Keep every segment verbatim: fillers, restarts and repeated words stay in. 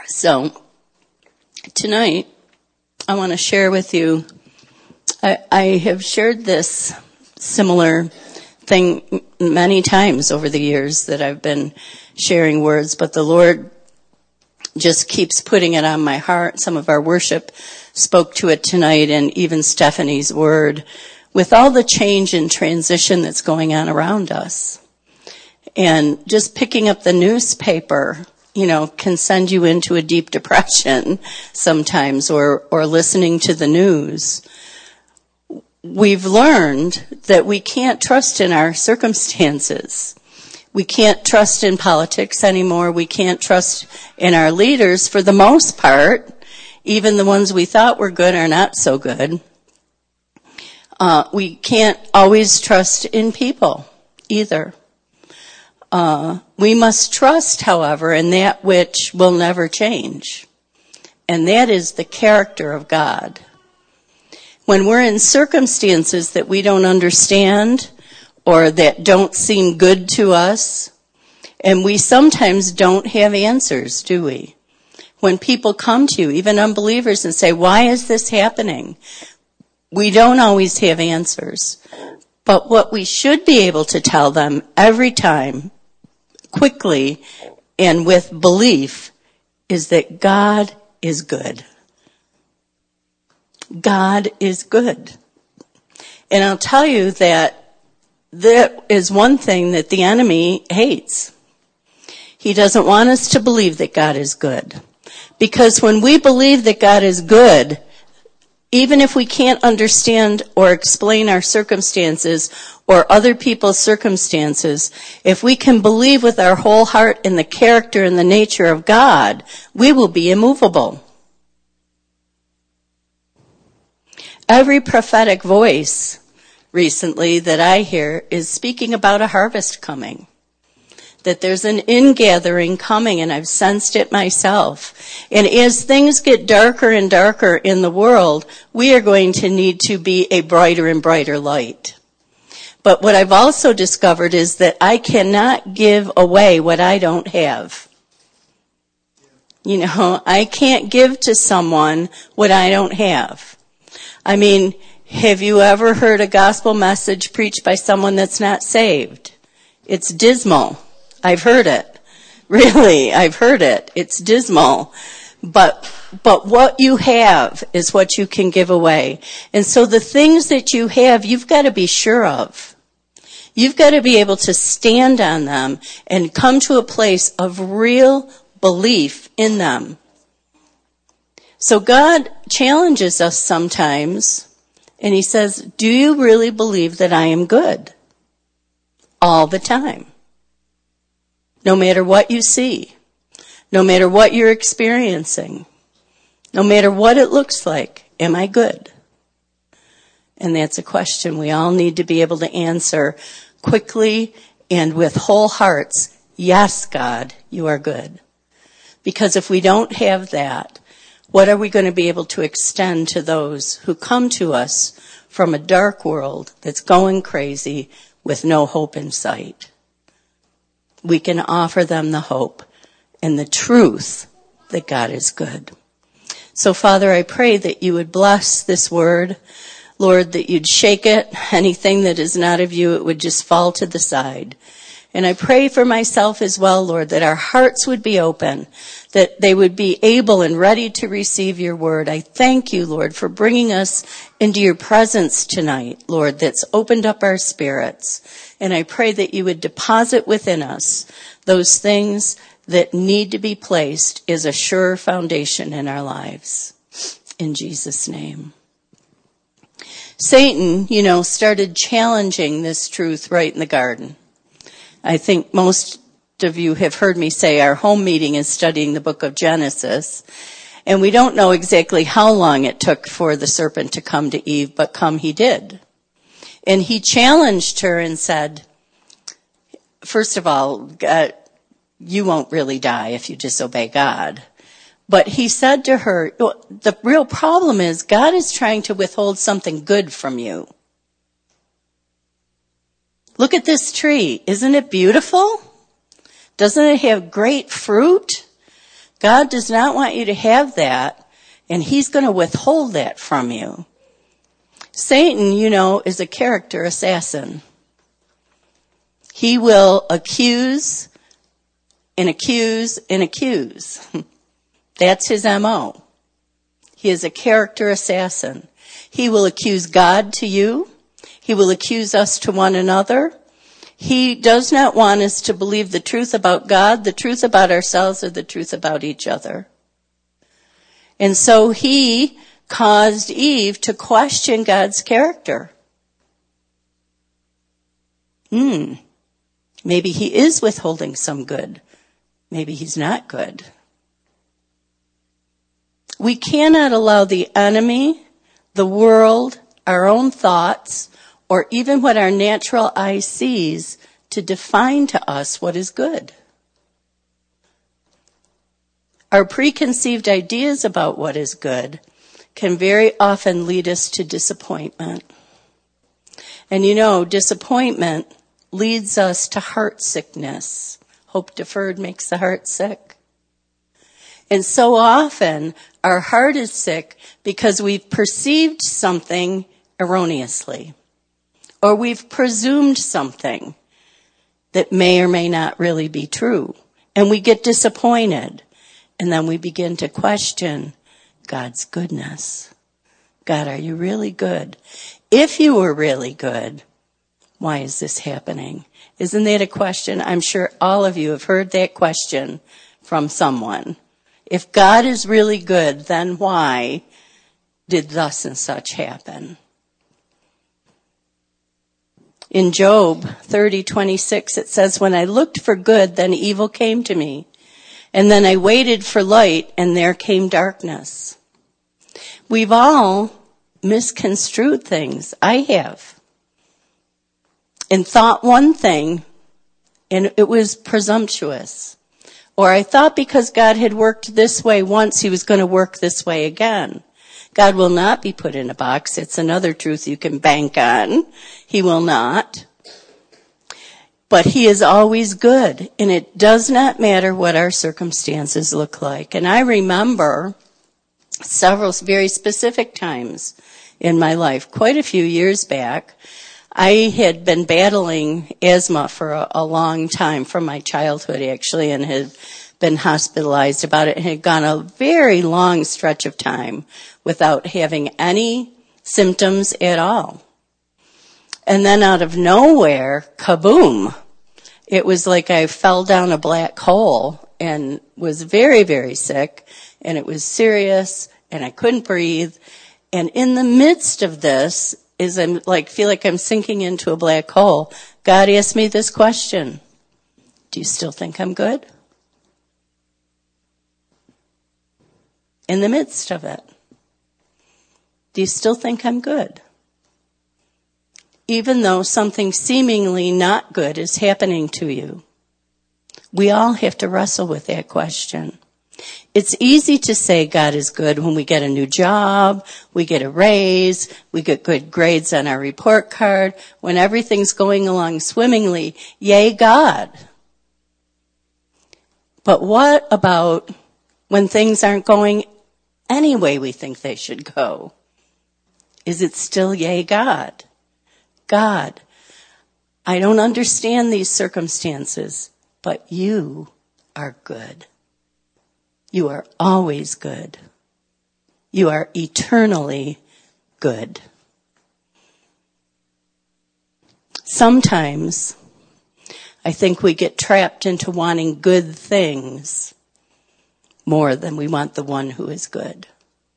So tonight, I want to share with you, I, I have shared this similar thing many times over the years that I've been sharing words, but the Lord just keeps putting it on my heart. Some of our worship spoke to it tonight, and even Stephanie's word, with all the change and transition that's going on around us. And just picking up the newspaper, you know, can send you into a deep depression sometimes, or, or listening to the news. We've learned that we can't trust in our circumstances. We can't trust in politics anymore. We can't trust in our leaders for the most part. Even the ones we thought were good are not so good. Uh, we can't always trust in people either. Uh, we must trust, however, in that which will never change. And that is the character of God. When we're in circumstances that we don't understand or that don't seem good to us, and we sometimes don't have answers, do we? When people come to you, even unbelievers, and say, why is this happening? We don't always have answers. But what we should be able to tell them every time, quickly and with belief, is that God is good. God is good. And I'll tell you that that is one thing that the enemy hates. He doesn't want us to believe that God is good. Because when we believe that God is good, even if we can't understand or explain our circumstances or other people's circumstances, if we can believe with our whole heart in the character and the nature of God, we will be immovable. Every prophetic voice recently that I hear is speaking about a harvest coming. That there's an ingathering coming, and I've sensed it myself. And as things get darker and darker in the world, we are going to need to be a brighter and brighter light. But what I've also discovered is that I cannot give away what I don't have. You know, I can't give to someone what I don't have. I mean, have you ever heard a gospel message preached by someone that's not saved? It's dismal. I've heard it. Really, I've heard it. It's dismal. But, but what you have is what you can give away. And so the things that you have, you've got to be sure of. You've got to be able to stand on them and come to a place of real belief in them. So God challenges us sometimes, and he says, do you really believe that I am good? All the time. No matter what you see, no matter what you're experiencing, no matter what it looks like, am I good? And that's a question we all need to be able to answer quickly and with whole hearts. Yes, God, you are good. Because if we don't have that, what are we going to be able to extend to those who come to us from a dark world that's going crazy with no hope in sight? We can offer them the hope and the truth that God is good. So, Father, I pray that you would bless this word. Lord, that you'd shake it. Anything that is not of you, it would just fall to the side. And I pray for myself as well, Lord, that our hearts would be open, that they would be able and ready to receive your word. I thank you, Lord, for bringing us into your presence tonight, Lord, that's opened up our spirits. And I pray that you would deposit within us those things that need to be placed as a sure foundation in our lives. In Jesus' name. Satan, you know, started challenging this truth right in the garden. I think most of you have heard me say our home meeting is studying the book of Genesis. And we don't know exactly how long it took for the serpent to come to Eve, but come he did. And he challenged her and said, first of all, God, you won't really die if you disobey God. But he said to her, the real problem is God is trying to withhold something good from you. Look at this tree. Isn't it beautiful? Doesn't it have great fruit? God does not want you to have that, and he's going to withhold that from you. Satan, you know, is a character assassin. He will accuse and accuse and accuse. That's his M O. He is a character assassin. He will accuse God to you. He will accuse us to one another. He does not want us to believe the truth about God, the truth about ourselves, or the truth about each other. And so he caused Eve to question God's character. Hmm. Maybe he is withholding some good. Maybe he's not good. We cannot allow the enemy, the world, our own thoughts, or even what our natural eye sees to define to us what is good. Our preconceived ideas about what is good can very often lead us to disappointment. And you know, disappointment leads us to heart sickness. Hope deferred makes the heart sick. And so often, our heart is sick because we've perceived something erroneously. Or we've presumed something that may or may not really be true. And we get disappointed. And then we begin to question God's goodness. God, are you really good? If you were really good, why is this happening? Isn't that a question? I'm sure all of you have heard that question from someone. If God is really good, then why did thus and such happen? In Job thirty twenty-six, it says, when I looked for good, then evil came to me. And then I waited for light, and there came darkness. We've all misconstrued things. I have. And thought one thing, and it was presumptuous. Or I thought because God had worked this way once, he was going to work this way again. God will not be put in a box. It's another truth you can bank on. He will not. But he is always good, and it does not matter what our circumstances look like. And I remember several very specific times in my life, quite a few years back. I had been battling asthma for a, a long time, from my childhood actually, and had been hospitalized about it, and had gone a very long stretch of time without having any symptoms at all. And then out of nowhere, kaboom! It was like I fell down a black hole and was very, very sick, and it was serious, and I couldn't breathe. And in the midst of this, is I'm like, feel like I'm sinking into a black hole, God asked me this question: do you still think I'm good? In the midst of it. Do you still think I'm good? Even though something seemingly not good is happening to you. We all have to wrestle with that question. It's easy to say God is good when we get a new job, we get a raise, we get good grades on our report card, when everything's going along swimmingly. Yay, God. But what about when things aren't going any way we think they should go? Is it still yay, God? God, I don't understand these circumstances, but you are good. You are always good. You are eternally good. Sometimes I think we get trapped into wanting good things more than we want the one who is good.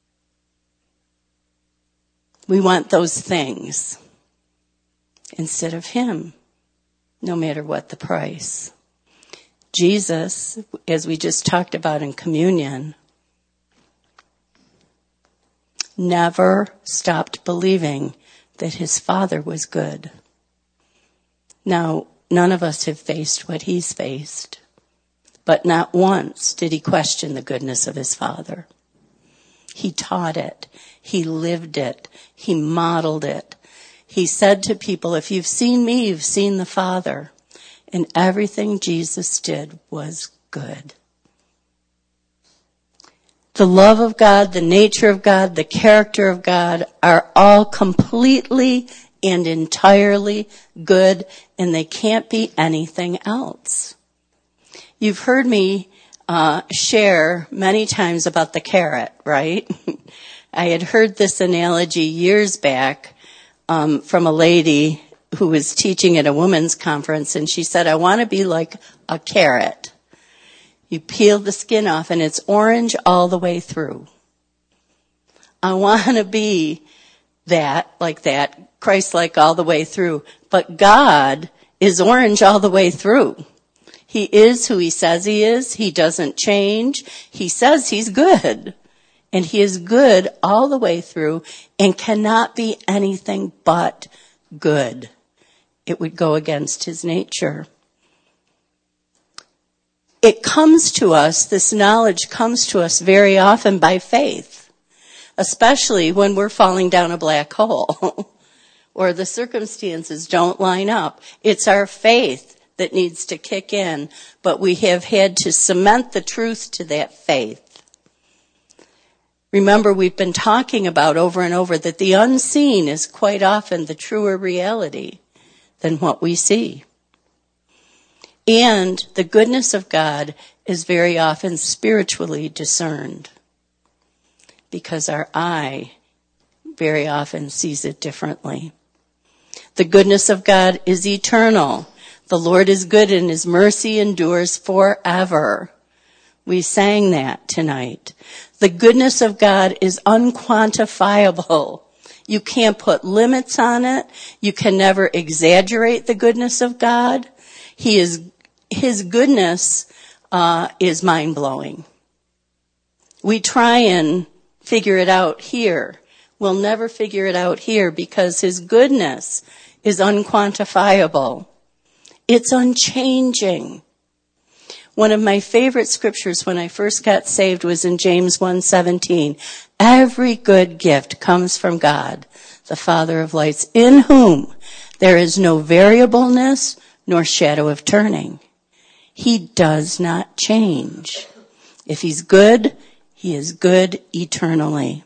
We want those things instead of him, no matter what the price. Jesus, as we just talked about in communion, never stopped believing that his Father was good. Now, none of us have faced what he's faced, but not once did he question the goodness of his Father. He taught it. He lived it. He modeled it. He said to people, if you've seen me, you've seen the Father. And everything Jesus did was good. The love of God, the nature of God, the character of God are all completely and entirely good, and they can't be anything else. You've heard me uh, share many times about the carrot, right? I had heard this analogy years back um, from a lady who was teaching at a women's conference, and she said, I want to be like a carrot. You peel the skin off, and it's orange all the way through. I want to be that, like that, Christ-like all the way through. But God is orange all the way through. He is who he says he is. He doesn't change. He says he's good. And he is good all the way through and cannot be anything but good. It would go against his nature. It comes to us, this knowledge comes to us very often by faith, especially when we're falling down a black hole or the circumstances don't line up. It's our faith that needs to kick in, but we have had to cement the truth to that faith. Remember, we've been talking about over and over that the unseen is quite often the truer reality than what we see. And the goodness of God is very often spiritually discerned because our eye very often sees it differently. The goodness of God is eternal. The Lord is good and his mercy endures forever. We sang that tonight. The goodness of God is unquantifiable. You can't put limits on it. You can never exaggerate the goodness of God. He is His goodness uh, is mind-blowing. We try and figure it out here. We'll never figure it out here because his goodness is unquantifiable. It's unchanging. One of my favorite scriptures when I first got saved was in James one seventeen. Every good gift comes from God, the Father of lights, in whom there is no variableness nor shadow of turning. He does not change. If he's good, he is good eternally.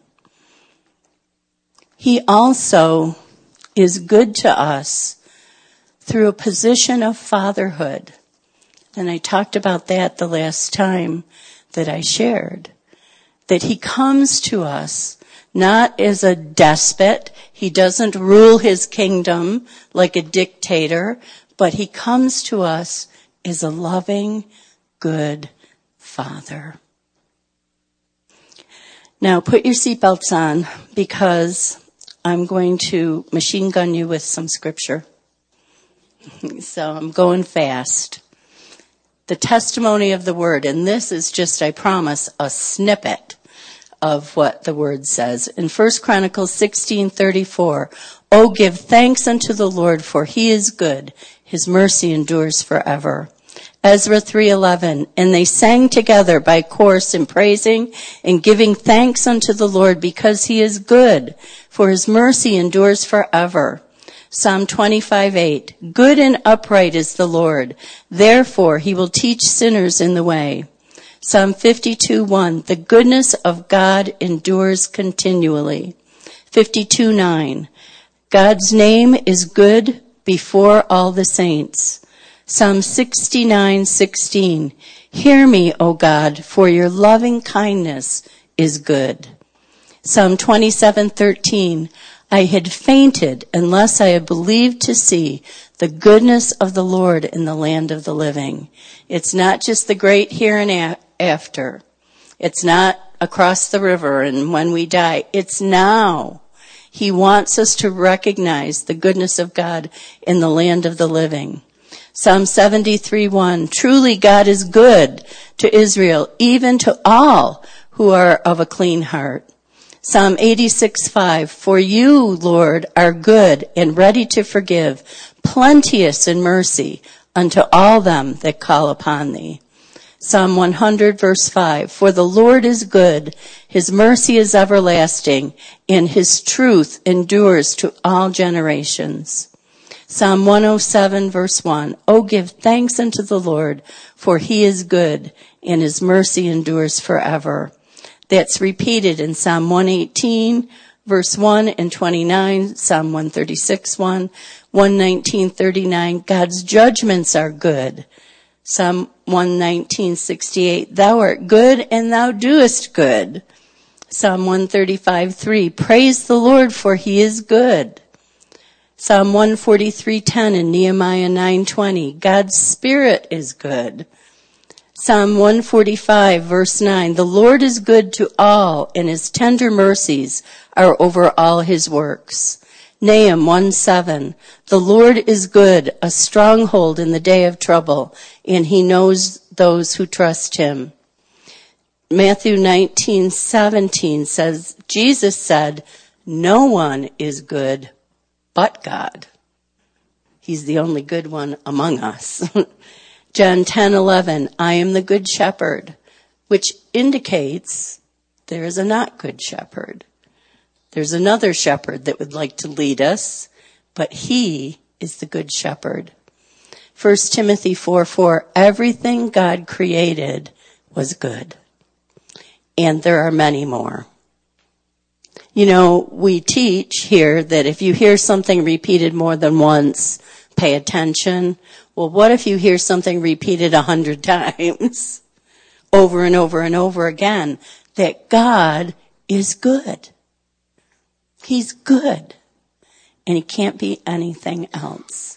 He also is good to us through a position of fatherhood. And I talked about that the last time that I shared. That he comes to us not as a despot. He doesn't rule his kingdom like a dictator, but he comes to us as a loving, good Father. Now put your seatbelts on because I'm going to machine gun you with some scripture. So I'm going fast. The testimony of the word, and this is just, I promise, a snippet of what the word says. In First Chronicles sixteen thirty-four, "Oh, give thanks unto the Lord, for he is good. His mercy endures forever." Ezra three eleven, "And they sang together by chorus in praising and giving thanks unto the Lord because he is good, for his mercy endures forever." Psalm twenty-five eight, "Good and upright is the Lord, therefore he will teach sinners in the way." Psalm fifty-two one, "The goodness of God endures continually." fifty-two nine, "God's name is good before all the saints." Psalm sixty-nine sixteen, "Hear me, O God, for your loving kindness is good." Psalm twenty-seven thirteen, "I had fainted unless I had believed to see the goodness of the Lord in the land of the living." It's not just the great here and a- after. It's not across the river and when we die. It's now. He wants us to recognize the goodness of God in the land of the living. Psalm seventy-three one, "Truly God is good to Israel, even to all who are of a clean heart." Psalm eighty-six five, "For you, Lord, are good and ready to forgive, plenteous in mercy unto all them that call upon thee." Psalm one hundred verse five, "For the Lord is good, his mercy is everlasting, and his truth endures to all generations." Psalm one oh seven verse one, "Oh, give thanks unto the Lord, for he is good, and his mercy endures forever." That's repeated in Psalm one eighteen, verse one and twenty-nine, Psalm one thirty-six, one, one nineteen, thirty-nine. God's judgments are good. Psalm one nineteen, sixty-eight. Thou art good and thou doest good. Psalm one thirty-five, three. Praise the Lord, for he is good. Psalm one forty-three, ten and Nehemiah nine twenty. God's Spirit is good. Psalm one forty-five, verse nine. The Lord is good to all, and his tender mercies are over all his works. Nahum one seven. The Lord is good, a stronghold in the day of trouble, and he knows those who trust him. Matthew nineteen seventeen says, Jesus said, no one is good but God. He's the only good one among us. John ten eleven, I am the good shepherd, which indicates there is a not good shepherd. There's another shepherd that would like to lead us, but he is the good shepherd. First Timothy four four, everything God created was good. And there are many more. You know, we teach here that if you hear something repeated more than once, pay attention. Well, what if you hear something repeated a hundred times over and over and over again? That God is good. He's good. And he can't be anything else.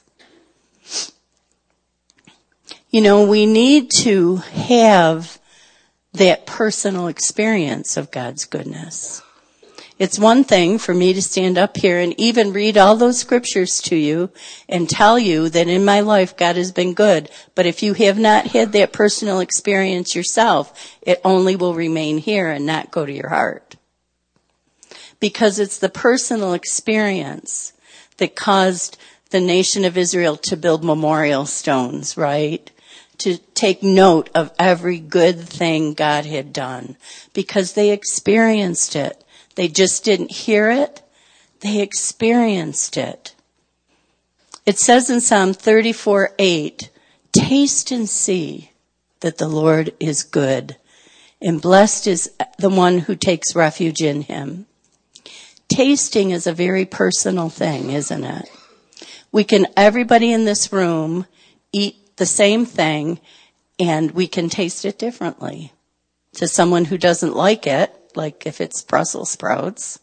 You know, we need to have that personal experience of God's goodness. It's one thing for me to stand up here and even read all those scriptures to you and tell you that in my life God has been good. But if you have not had that personal experience yourself, it only will remain here and not go to your heart. Because it's the personal experience that caused the nation of Israel to build memorial stones, right? To take note of every good thing God had done. Because they experienced it. They just didn't hear it. They experienced it. It says in Psalm thirty-four eight, taste and see that the Lord is good, and blessed is the one who takes refuge in him. Tasting is a very personal thing, isn't it? We can, everybody in this room, eat the same thing, and we can taste it differently. To someone who doesn't like it, like if it's Brussels sprouts,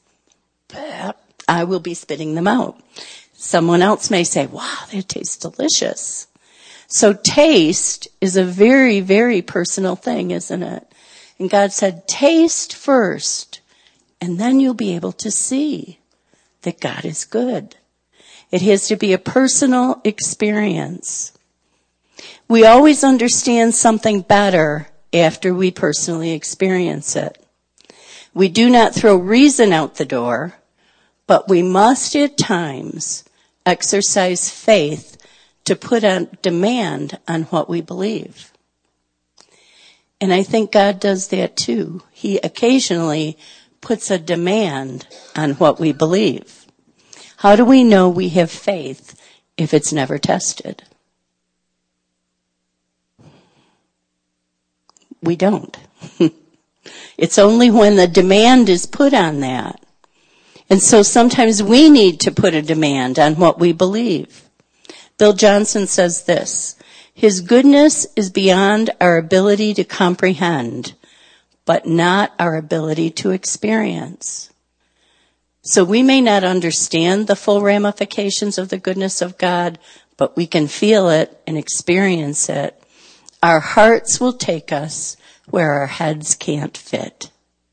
I will be spitting them out. Someone else may say, wow, that tastes delicious. So taste is a very, very personal thing, isn't it? And God said, taste first, and then you'll be able to see that God is good. It has to be a personal experience. We always understand something better after we personally experience it. We do not throw reason out the door, but we must at times exercise faith to put a demand on what we believe. And I think God does that too. He occasionally puts a demand on what we believe. How do we know we have faith if it's never tested? We don't. It's only when the demand is put on that. And so sometimes we need to put a demand on what we believe. Bill Johnson says this, his goodness is beyond our ability to comprehend, but not our ability to experience. So we may not understand the full ramifications of the goodness of God, but we can feel it and experience it. Our hearts will take us where our heads can't fit.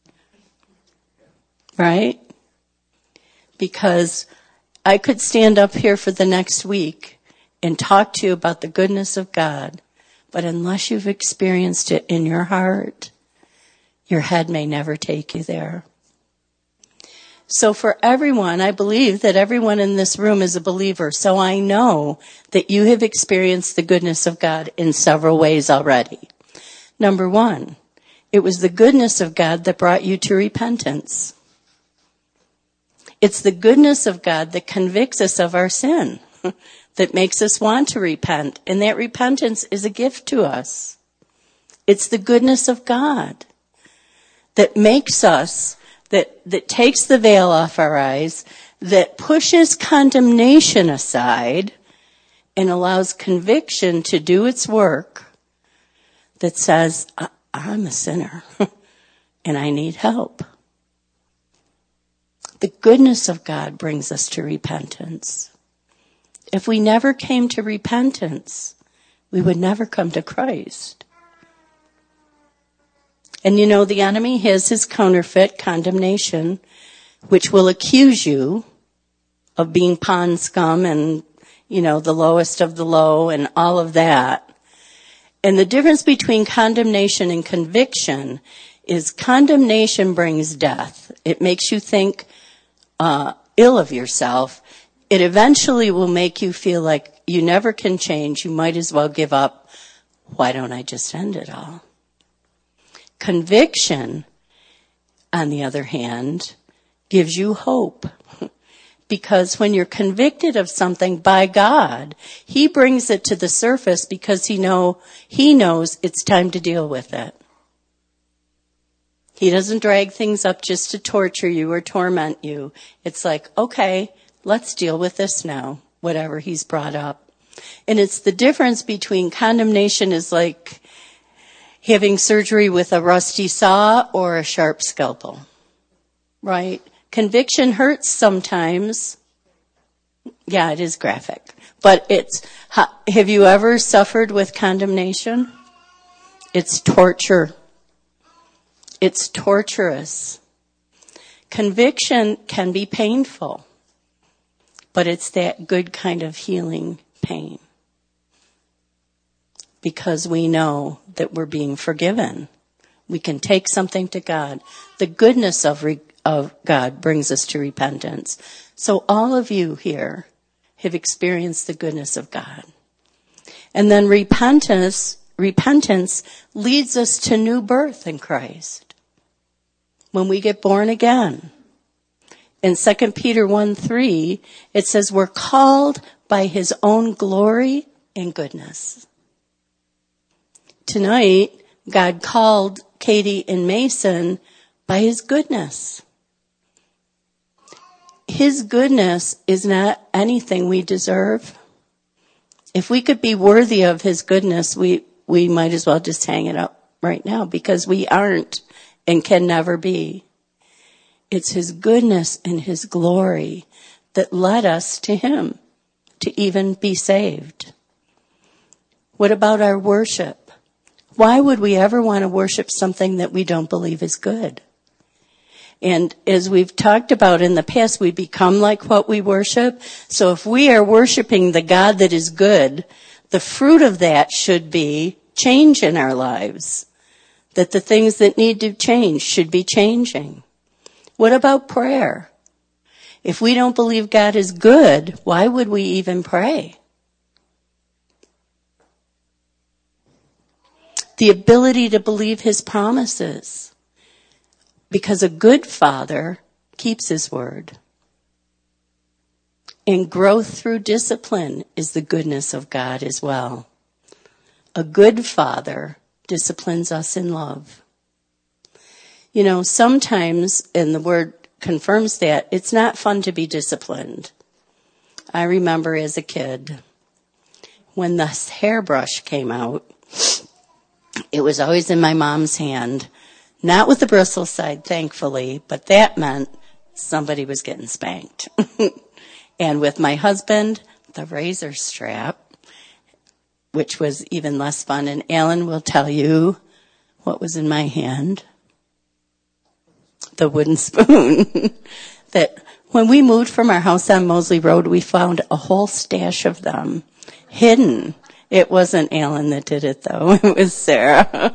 Right? Because I could stand up here for the next week and talk to you about the goodness of God, but unless you've experienced it in your heart, your head may never take you there. So for everyone, I believe that everyone in this room is a believer, so I know that you have experienced the goodness of God in several ways already. Number one, it was the goodness of God that brought you to repentance. It's the goodness of God that convicts us of our sin, that makes us want to repent, and that repentance is a gift to us. It's the goodness of God that makes us, that, that takes the veil off our eyes, that pushes condemnation aside and allows conviction to do its work, that says, I'm a sinner and I need help. The goodness of God brings us to repentance. If we never came to repentance, we would never come to Christ. And you know, the enemy has his counterfeit, condemnation, which will accuse you of being pond scum and, you know, the lowest of the low and all of that. And the difference between condemnation and conviction is condemnation brings death. It makes you think uh, ill of yourself. It eventually will make you feel like you never can change. You might as well give up. Why don't I just end it all? Conviction, on the other hand, gives you hope. Because when you're convicted of something by God, He brings it to the surface because He know He knows it's time to deal with it. He doesn't drag things up just to torture you or torment you. It's like, okay, let's deal with this now, whatever He's brought up. And it's the difference between condemnation is like having surgery with a rusty saw or a sharp scalpel, right? Conviction hurts sometimes. Yeah, it is graphic. But it's, have you ever suffered with condemnation? It's torture. It's torturous. Conviction can be painful, but it's that good kind of healing pain. Because we know that we're being forgiven. We can take something to God. The goodness of re- of God brings us to repentance. So all of you here have experienced the goodness of God. And then repentance, repentance leads us to new birth in Christ. When we get born again. In Second Peter one three, it says we're called by His own glory and goodness. Tonight, God called Katie and Mason by His goodness. His goodness is not anything we deserve. If we could be worthy of His goodness, we, we might as well just hang it up right now because we aren't and can never be. It's His goodness and His glory that led us to Him to even be saved. What about our worship? Why would we ever want to worship something that we don't believe is good? And as we've talked about in the past, we become like what we worship. So if we are worshiping the God that is good, the fruit of that should be change in our lives. That the things that need to change should be changing. What about prayer? If we don't believe God is good, why would we even pray? The ability to believe His promises. Because a good father keeps his word. And growth through discipline is the goodness of God as well. A good father disciplines us in love. You know, sometimes, and the word confirms that, it's not fun to be disciplined. I remember as a kid, when the hairbrush came out, it was always in my mom's hand. Not with the bristle side, thankfully, but that meant somebody was getting spanked. And with my husband, the razor strap, which was even less fun. And Alan will tell you what was in my hand. The wooden spoon. That when we moved from our house on Mosley Road, we found a whole stash of them hidden. It wasn't Alan that did it, though. It was Sarah.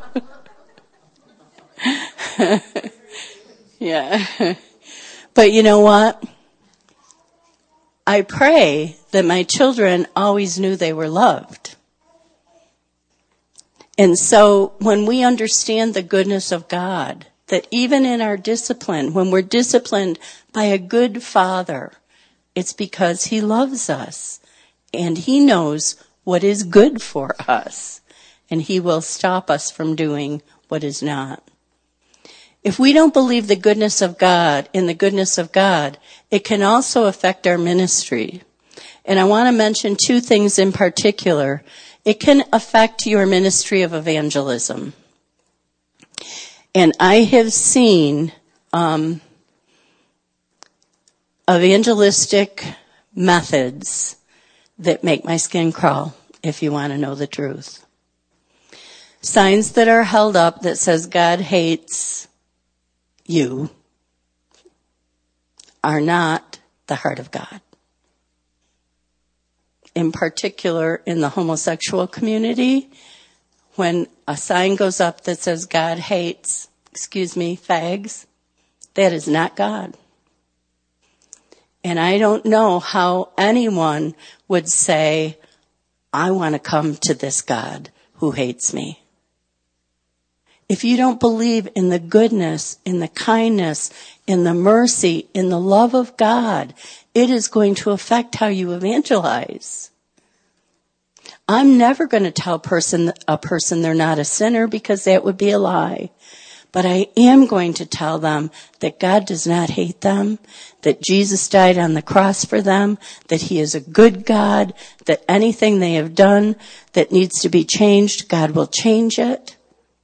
Yeah. But you know what? I pray that my children always knew they were loved. And so when we understand the goodness of God, that even in our discipline, when we're disciplined by a good father, it's because He loves us and He knows what is good for us, and He will stop us from doing what is not. If we don't believe the goodness of God in the goodness of God, it can also affect our ministry. And I want to mention two things in particular. It can affect your ministry of evangelism. And I have seen um, evangelistic methods that make my skin crawl, if you want to know the truth. Signs that are held up that says God hates you are not the heart of God. In particular, in the homosexual community, when a sign goes up that says God hates, excuse me, fags, that is not God. And I don't know how anyone would say, I want to come to this God who hates me. If you don't believe in the goodness, in the kindness, in the mercy, in the love of God, it is going to affect how you evangelize. I'm never going to tell person, a person they're not a sinner, because that would be a lie. But I am going to tell them that God does not hate them, that Jesus died on the cross for them, that he is a good God, that anything they have done that needs to be changed, God will change it.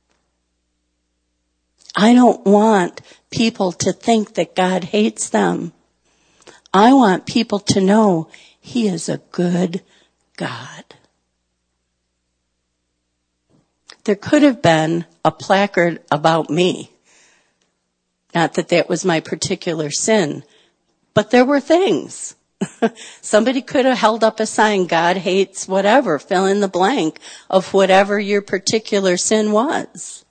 I don't want people to think that God hates them. I want people to know he is a good God. There could have been a placard about me. Not that that was my particular sin, but there were things. Somebody could have held up a sign, God hates whatever, fill in the blank of whatever your particular sin was.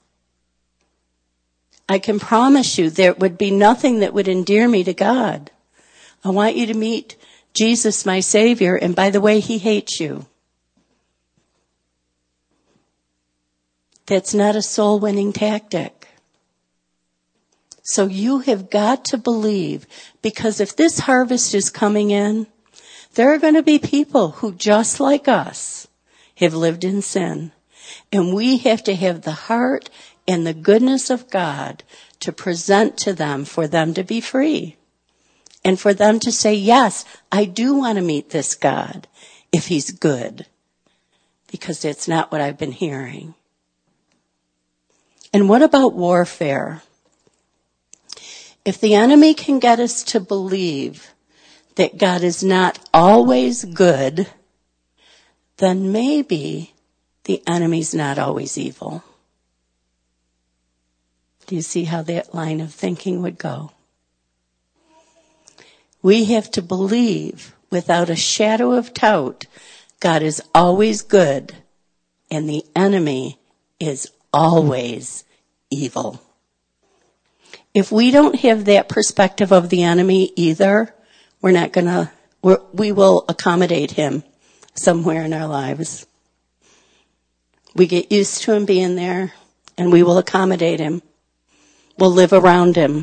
I can promise you there would be nothing that would endear me to God. I want you to meet Jesus, my Savior, and by the way, he hates you. That's not a soul-winning tactic. So you have got to believe, because if this harvest is coming in, there are going to be people who, just like us, have lived in sin. And we have to have the heart and the goodness of God to present to them for them to be free. And for them to say, yes, I do want to meet this God if he's good. Because that's not what I've been hearing. And what about warfare? If the enemy can get us to believe that God is not always good, then maybe the enemy's not always evil. Do you see how that line of thinking would go? We have to believe without a shadow of doubt God is always good and the enemy is always evil. If we don't have that perspective of the enemy either, we're not gonna, we're, we will accommodate him somewhere in our lives. We get used to him being there and we will accommodate him. We'll live around him.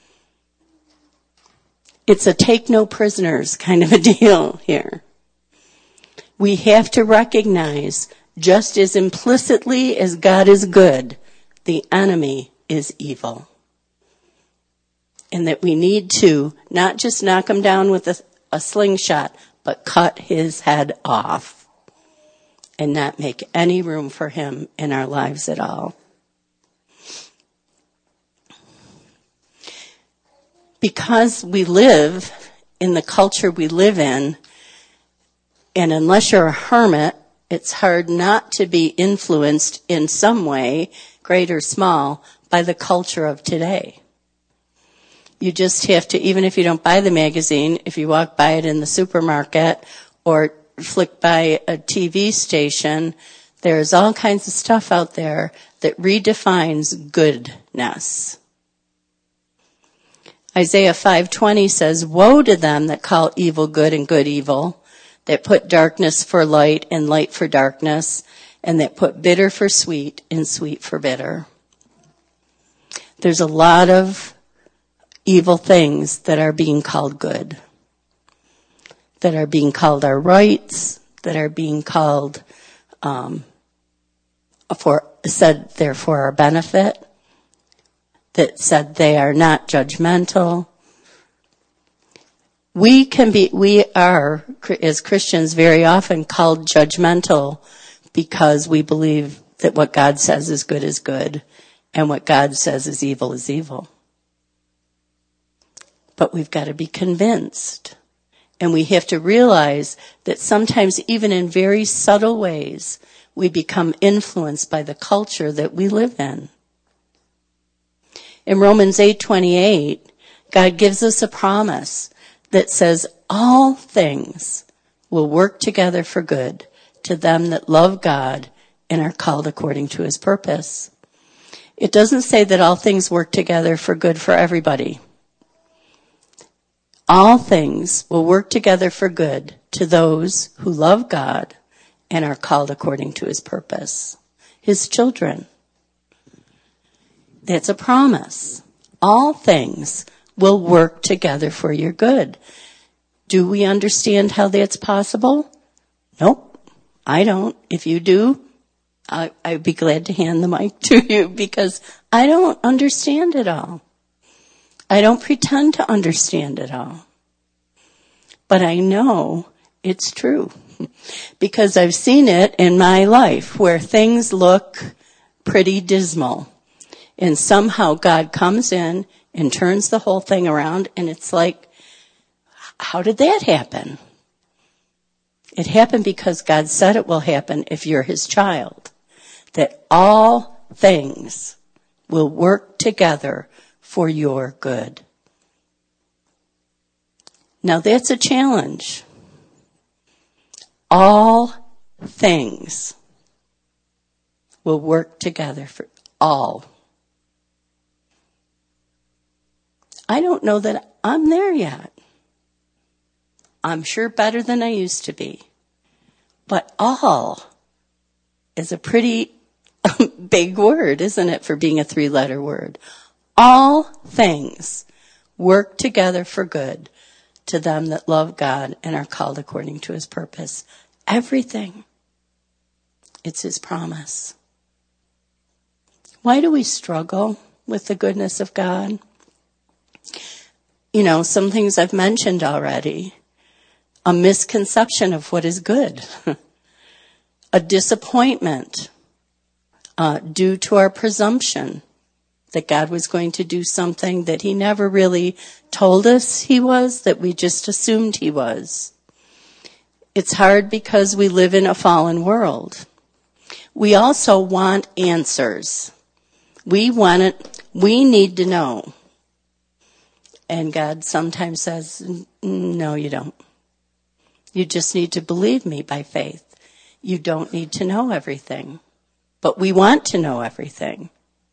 It's a take no prisoners kind of a deal here. We have to recognize, just as implicitly as God is good, the enemy is evil. And that we need to not just knock him down with a, a slingshot, but cut his head off and not make any room for him in our lives at all. Because we live in the culture we live in, and unless you're a hermit, it's hard not to be influenced in some way, great or small, by the culture of today. You just have to, even if you don't buy the magazine, if you walk by it in the supermarket or flick by a T V station, there's all kinds of stuff out there that redefines goodness. Isaiah five twenty says, woe to them that call evil good and good evil, that put darkness for light and light for darkness, and that put bitter for sweet and sweet for bitter. There's a lot of evil things that are being called good, that are being called our rights, that are being called um, for said they're for our benefit. that said they are not judgmental. We can be, we are, as Christians, very often called judgmental because we believe that what God says is good is good and what God says is evil is evil. But we've got to be convinced. And we have to realize that sometimes, even in very subtle ways, we become influenced by the culture that we live in. In Romans eight twenty-eight, God gives us a promise that says all things will work together for good to them that love God and are called according to his purpose. It doesn't say that all things work together for good for everybody. All things will work together for good to those who love God and are called according to his purpose. His children. That's a promise. All things will work together for your good. Do we understand how that's possible? Nope, I don't. If you do, I, I'd be glad to hand the mic to you because I don't understand it all. I don't pretend to understand it all. But I know it's true because I've seen it in my life where things look pretty dismal. And somehow God comes in and turns the whole thing around, and it's like, how did that happen? It happened because God said it will happen if you're his child. That all things will work together for your good. Now that's a challenge. All things will work together for all. I don't know that I'm there yet. I'm sure better than I used to be. But all is a pretty big word, isn't it, for being a three-letter word? All things work together for good to them that love God and are called according to his purpose. Everything. It's his promise. Why do we struggle with the goodness of God? You know, some things I've mentioned already. A misconception of what is good. A disappointment uh, due to our presumption that God was going to do something that he never really told us he was, that we just assumed he was. It's hard because we live in a fallen world. We also want answers. We want it, we need to know. And God sometimes says, no, you don't. You just need to believe me by faith. You don't need to know everything. But we want to know everything.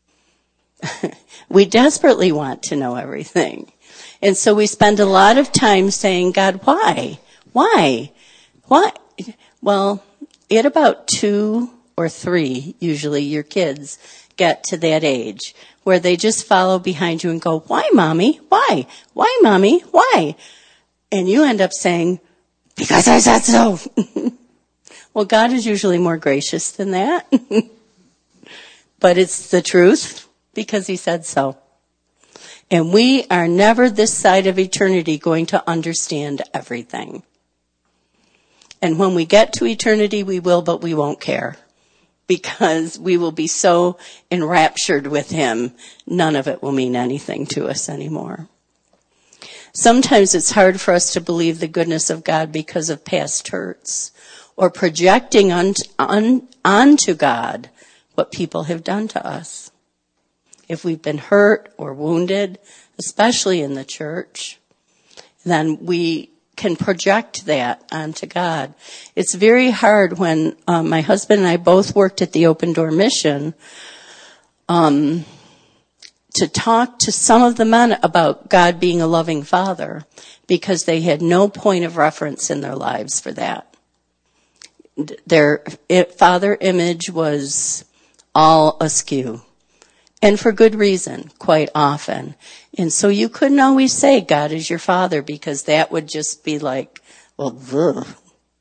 We desperately want to know everything. And so we spend a lot of time saying, God, why? Why? Why? Well, at about two or three, usually your kids get to that age where they just follow behind you and go, why, Mommy? Why? Why, Mommy? Why? And you end up saying, because I said so. Well, God is usually more gracious than that. But it's the truth because he said so. And we are never this side of eternity going to understand everything. And when we get to eternity, we will, but we won't care. Because we will be so enraptured with him, none of it will mean anything to us anymore. Sometimes it's hard for us to believe the goodness of God because of past hurts or projecting on, on, onto God what people have done to us. If we've been hurt or wounded, especially in the church, then we can project that onto God. It's very hard when um, my husband and I both worked at the Open Door Mission um, to talk to some of the men about God being a loving father because they had no point of reference in their lives for that. Their father image was all askew. And for good reason, quite often. And so you couldn't always say God is your father because that would just be like, well, ugh,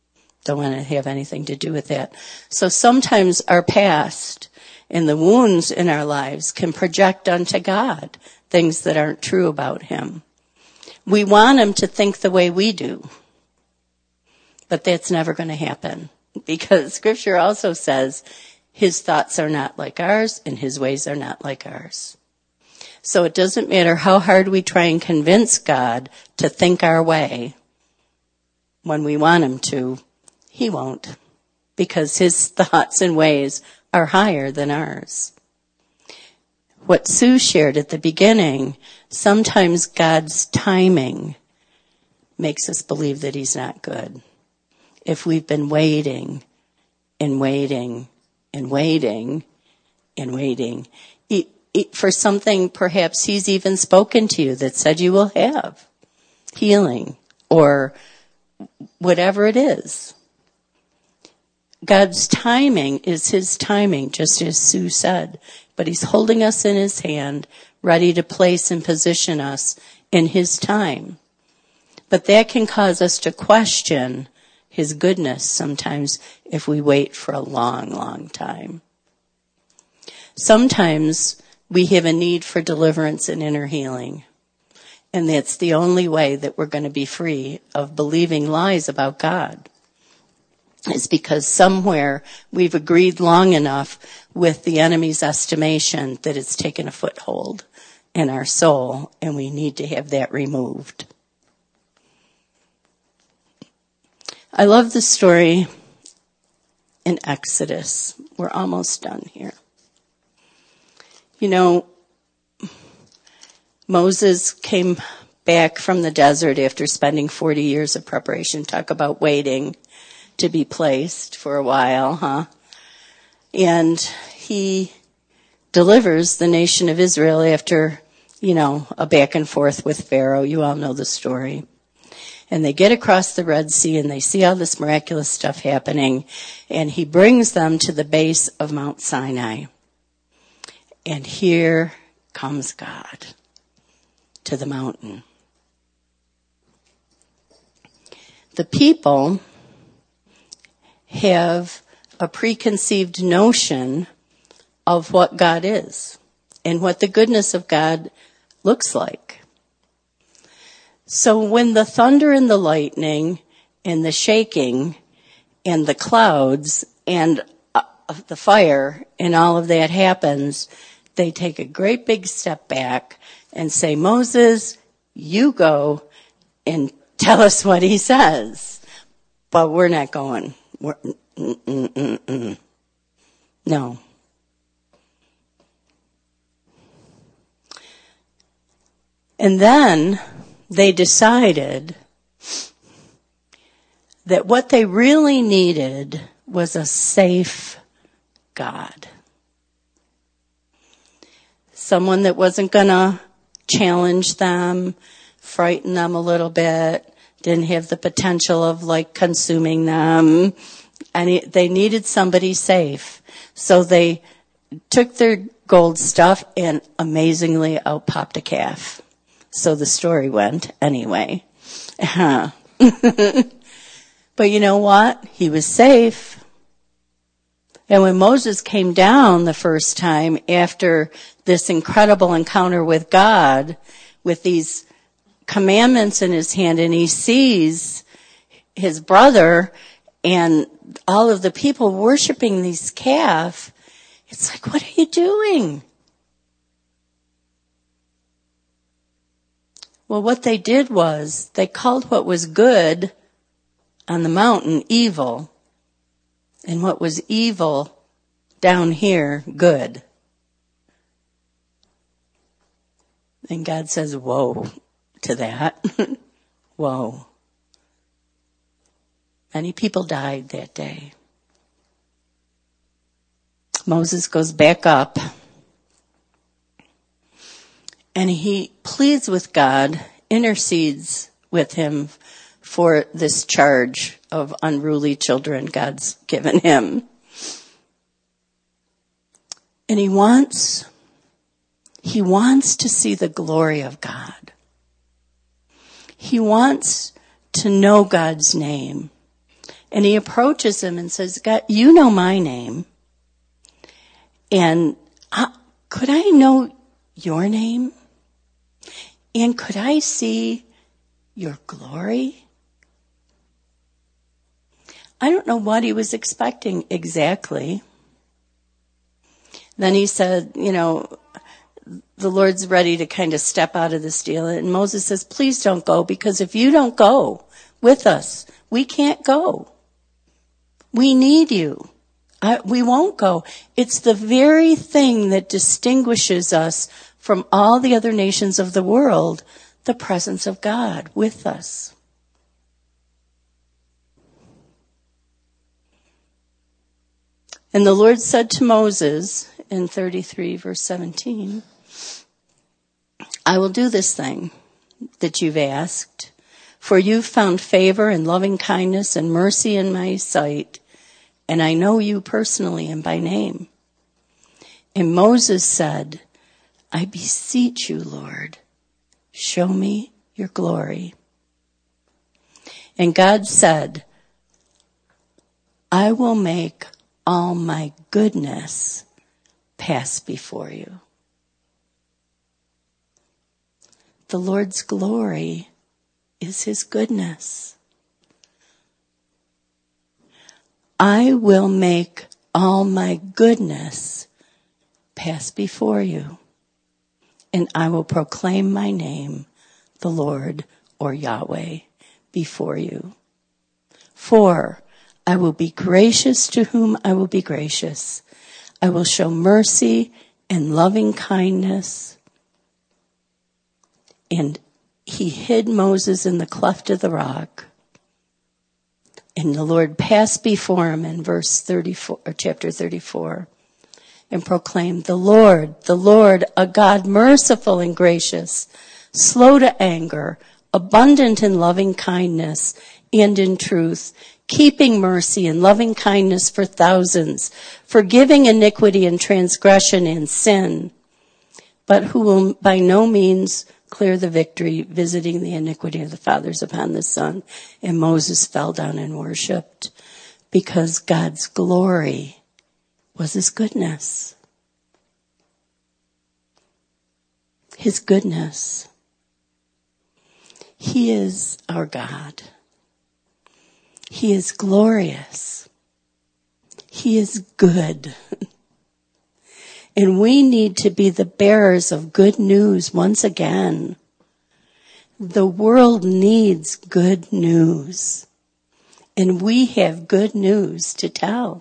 don't want to have anything to do with that. So sometimes our past and the wounds in our lives can project onto God things that aren't true about him. We want him to think the way we do, but that's never going to happen, because Scripture also says his thoughts are not like ours and his ways are not like ours. So it doesn't matter how hard we try and convince God to think our way. When we want him to, he won't, because his thoughts and ways are higher than ours. What Sue shared at the beginning, sometimes God's timing makes us believe that he's not good. If we've been waiting and waiting and waiting and waiting it, it, for something, perhaps he's even spoken to you that said you will have healing or whatever it is. God's timing is his timing, just as Sue said. But he's holding us in his hand, ready to place and position us in his time. But that can cause us to question his goodness sometimes if we wait for a long, long time. Sometimes we have a need for deliverance and inner healing. And that's the only way that we're going to be free of believing lies about God. It's because somewhere we've agreed long enough with the enemy's estimation that it's taken a foothold in our soul, and we need to have that removed. I love the story in Exodus. We're almost done here. You know, Moses came back from the desert after spending forty years of preparation. Talk about waiting to be placed for a while, huh? And he delivers the nation of Israel after, you know, a back and forth with Pharaoh. You all know the story. And they get across the Red Sea and they see all this miraculous stuff happening. And he brings them to the base of Mount Sinai. And here comes God to the mountain. The people have a preconceived notion of what God is and what the goodness of God looks like. So when the thunder and the lightning and the shaking and the clouds and uh, the fire and all of that happens, they take a great big step back and say, Moses, you go and tell us what he says. But we're not going. We're, mm, mm, mm, mm. No. And then they decided that what they really needed was a safe God. Someone that wasn't going to challenge them, frighten them a little bit, didn't have the potential of like consuming them. And it, they needed somebody safe. So they took their gold stuff and amazingly out popped a calf. So the story went anyway. Uh-huh. But you know what? He was safe. And when Moses came down the first time after this incredible encounter with God, with these commandments in his hand, and he sees his brother and all of the people worshiping these calf, it's like, what are you doing? Well, what they did was they called what was good on the mountain evil, and what was evil down here good. And God says, whoa to that. Whoa. Many people died that day. Moses goes back up and he pleads with God, intercedes with him for this charge of unruly children God's given him. And he wants, he wants to see the glory of God. He wants to know God's name And he approaches him and says, God, you know my name. And uh, could I know your name? And could I see your glory? I don't know what he was expecting exactly. Then he said, you know, the Lord's ready to kind of step out of this deal. And Moses says, please don't go, because if you don't go with us, we can't go. We need you. I, we won't go. It's the very thing that distinguishes us from all the other nations of the world, the presence of God with us. And the Lord said to Moses in thirty-three, verse seventeen, I will do this thing that you've asked, for you've found favor and loving kindness and mercy in my sight, and I know you personally and by name. And Moses said, I beseech you, Lord, show me your glory. And God said, I will make all my goodness pass before you. The Lord's glory is his goodness. I will make all my goodness pass before you, and I will proclaim my name, the Lord, or Yahweh, before you. For I will be gracious to whom I will be gracious. I will show mercy and loving kindness. And he hid Moses in the cleft of the rock. And the Lord passed before him in verse thirty-four, or chapter thirty-four, and proclaimed, the Lord, the Lord, a God merciful and gracious, slow to anger, abundant in loving kindness and in truth, keeping mercy and loving kindness for thousands, forgiving iniquity and transgression and sin, but who will by no means clear the victory, visiting the iniquity of the fathers upon the Son. And Moses fell down and worshipped, because God's glory was his goodness. His goodness. He is our God. He is glorious. He is good. And we need to be the bearers of good news once again. The world needs good news. And we have good news to tell.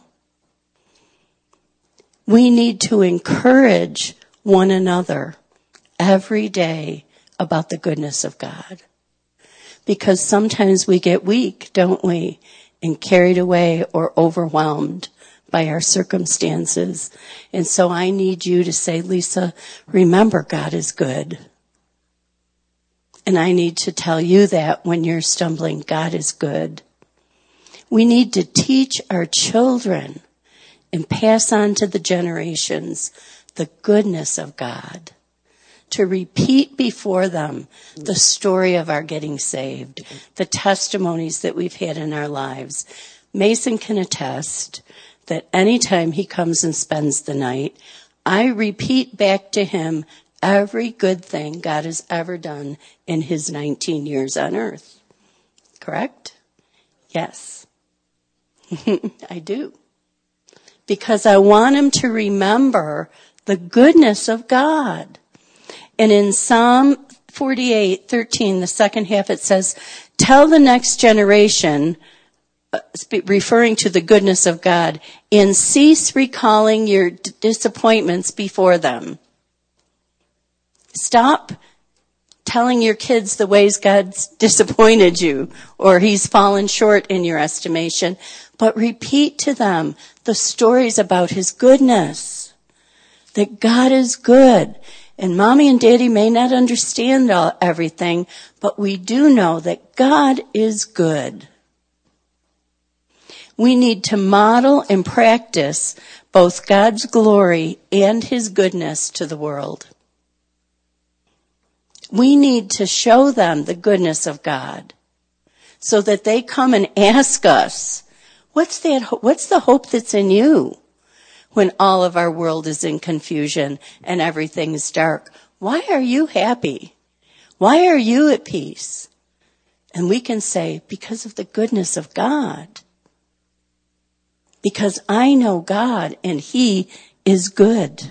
We need to encourage one another every day about the goodness of God. Because sometimes we get weak, don't we? And carried away or overwhelmed by our circumstances. And so I need you to say, Lisa, remember God is good. And I need to tell you that when you're stumbling, God is good. We need to teach our children and pass on to the generations the goodness of God. To repeat before them the story of our getting saved, the testimonies that we've had in our lives. Mason can attest that anytime he comes and spends the night, I repeat back to him every good thing God has ever done in his nineteen years on earth. Correct? Yes. I do. Because I want him to remember the goodness of God. And in Psalm forty-eight thirteen, the second half, it says, tell the next generation, referring to the goodness of God, and cease recalling your d- disappointments before them. Stop telling your kids the ways God's disappointed you or he's fallen short in your estimation, but repeat to them the stories about his goodness, that God is good. And mommy and daddy may not understand all, everything, but we do know that God is good. We need to model and practice both God's glory and his goodness to the world. We need to show them the goodness of God so that they come and ask us, What's that? ho- What's the hope that's in you when all of our world is in confusion and everything is dark? Why are you happy? Why are you at peace? And we can say, because of the goodness of God. Because I know God and He is good.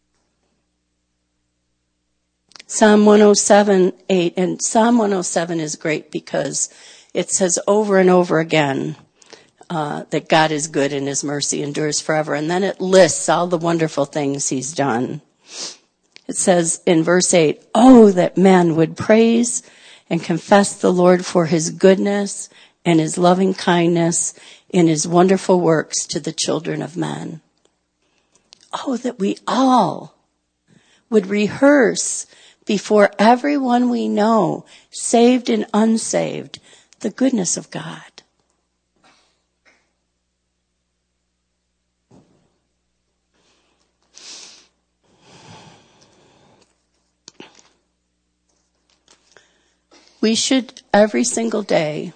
Psalm one oh seven, eight, and Psalm one oh seven is great because it says over and over again uh, that God is good and His mercy endures forever. And then it lists all the wonderful things He's done. It says in verse eight, oh, that men would praise and confess the Lord for His goodness and His loving kindness in His wonderful works to the children of men. Oh, that we all would rehearse before everyone we know, saved and unsaved, the goodness of God. We should every single day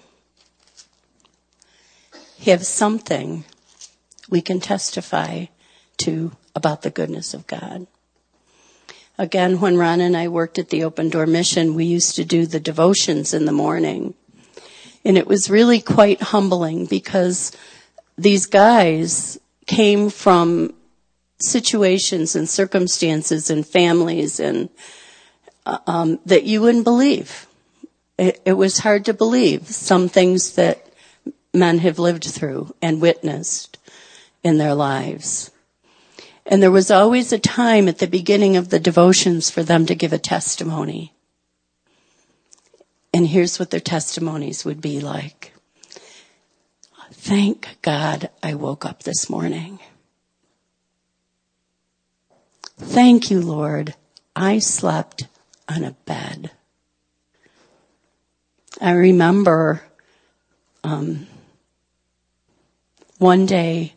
have something we can testify to about the goodness of God. Again, when Ron and I worked at the Open Door Mission, we used to do the devotions in the morning. And it was really quite humbling because these guys came from situations and circumstances and families and um, that you wouldn't believe. It, it was hard to believe some things that men have lived through and witnessed in their lives. And there was always a time at the beginning of the devotions for them to give a testimony. And here's what their testimonies would be like. Thank God I woke up this morning. Thank you, Lord, I slept on a bed. I remember um, one day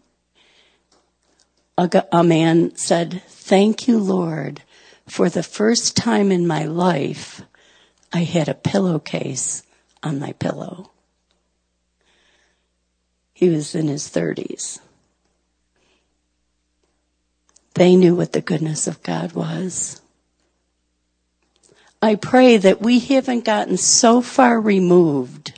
a, a man said, thank you, Lord, for the first time in my life I had a pillowcase on my pillow. He was in his thirties. They knew what the goodness of God was. I pray that we haven't gotten so far removed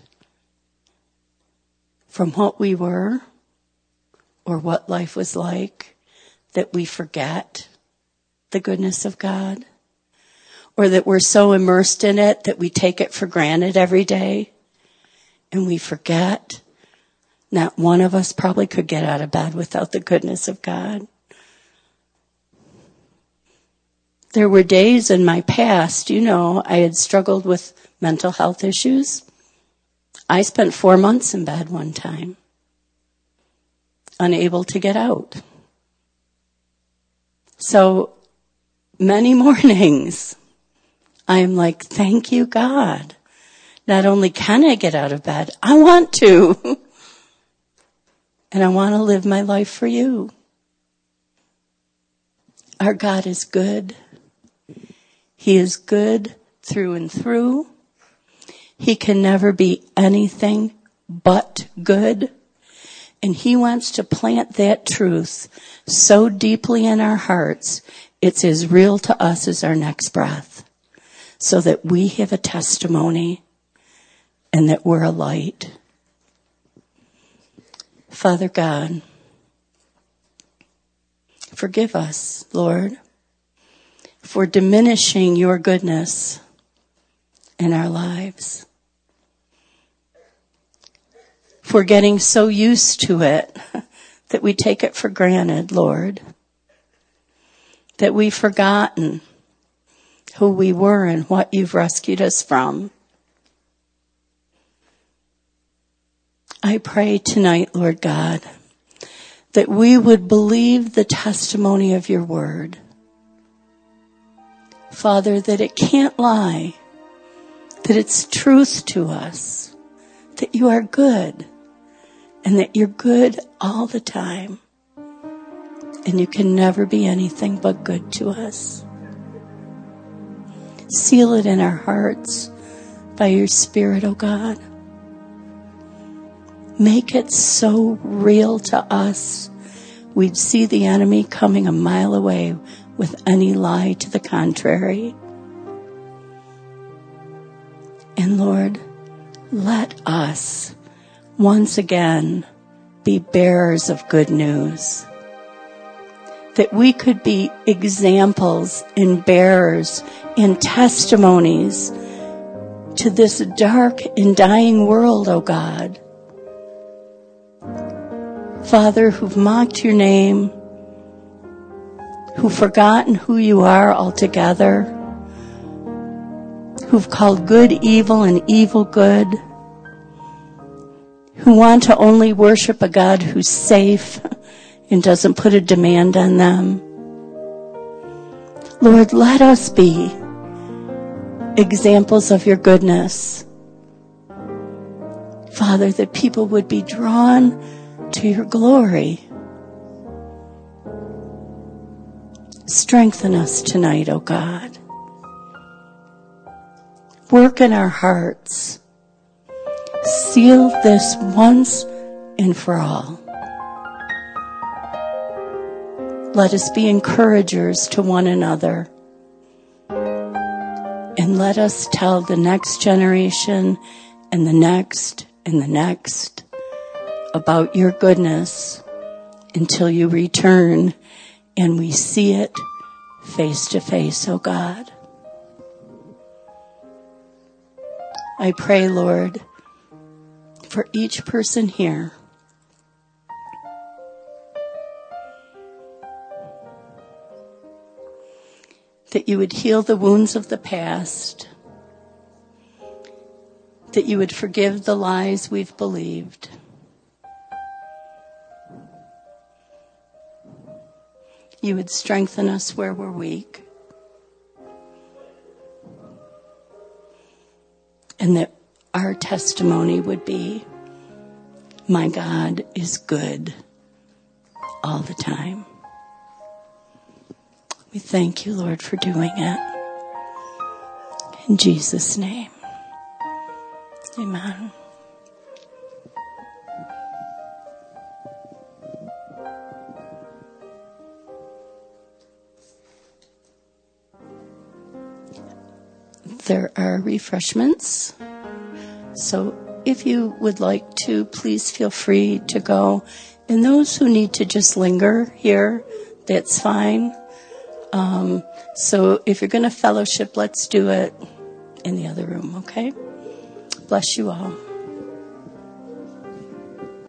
from what we were or what life was like that we forget the goodness of God, or that we're so immersed in it that we take it for granted every day and we forget. Not one of us probably could get out of bed without the goodness of God. There were days in my past, you know, I had struggled with mental health issues. I spent four months in bed one time, unable to get out. So many mornings, I'm like, thank you, God. Not only can I get out of bed, I want to. And I want to live my life for you. Our God is good. He is good through and through. He can never be anything but good. And He wants to plant that truth so deeply in our hearts, it's as real to us as our next breath, so that we have a testimony and that we're a light. Father God, forgive us, Lord, for diminishing your goodness in our lives, for getting so used to it that we take it for granted, Lord, that we've forgotten who we were and what you've rescued us from. I pray tonight, Lord God, that we would believe the testimony of your word. Father, that it can't lie, that it's truth to us, that you are good, and that you're good all the time, and you can never be anything but good to us. Seal it in our hearts by your Spirit, O God. Make it so real to us, we'd see the enemy coming a mile away with any lie to the contrary. And Lord, let us once again be bearers of good news. That we could be examples and bearers and testimonies to this dark and dying world, O God. Father, who've mocked your name, who've forgotten who you are altogether, who've called good evil and evil good, who want to only worship a God who's safe and doesn't put a demand on them. Lord, let us be examples of your goodness. Father, that people would be drawn to your glory. Strengthen us tonight, O God. Work in our hearts. Seal this once and for all. Let us be encouragers to one another. And let us tell the next generation and the next and the next about your goodness until you return and we see it face to face, oh God. I pray, Lord, for each person here, that you would heal the wounds of the past, that you would forgive the lies we've believed, you would strengthen us where we're weak, and that our testimony would be, my God is good all the time. We thank you, Lord, for doing it. In Jesus' name, amen. There are refreshments. So if you would like to, please feel free to go. And those who need to just linger here, that's fine. Um, so if you're going to fellowship, let's do it in the other room, okay? Bless you all.